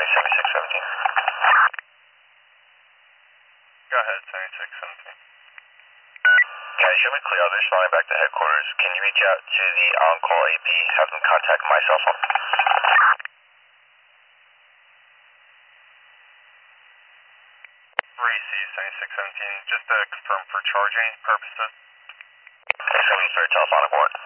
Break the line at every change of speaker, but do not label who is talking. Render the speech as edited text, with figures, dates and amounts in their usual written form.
7617.
Go ahead, 7617.
Okay, show me clear. I'll be responding back to headquarters. Can you reach out to the on-call AP, have them contact my cell phone?
3C 7617, just to confirm for charging purposes.
It's going to be for a telephonic warrant.